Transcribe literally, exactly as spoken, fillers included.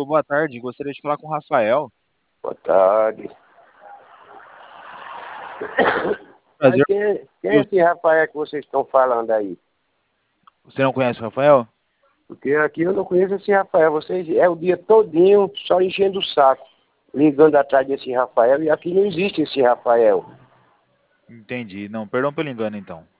boa tarde. Gostaria de falar com o Rafael. Boa tarde. Mas Prazer. quem é, quem é Eu- esse Rafael que vocês estão falando aí? Você não conhece o Rafael? Porque aqui eu não conheço esse Rafael. Vocês é o dia todinho só enchendo o saco, ligando atrás desse Rafael, e aqui não existe esse Rafael. Entendi. Não, perdão pelo engano, então.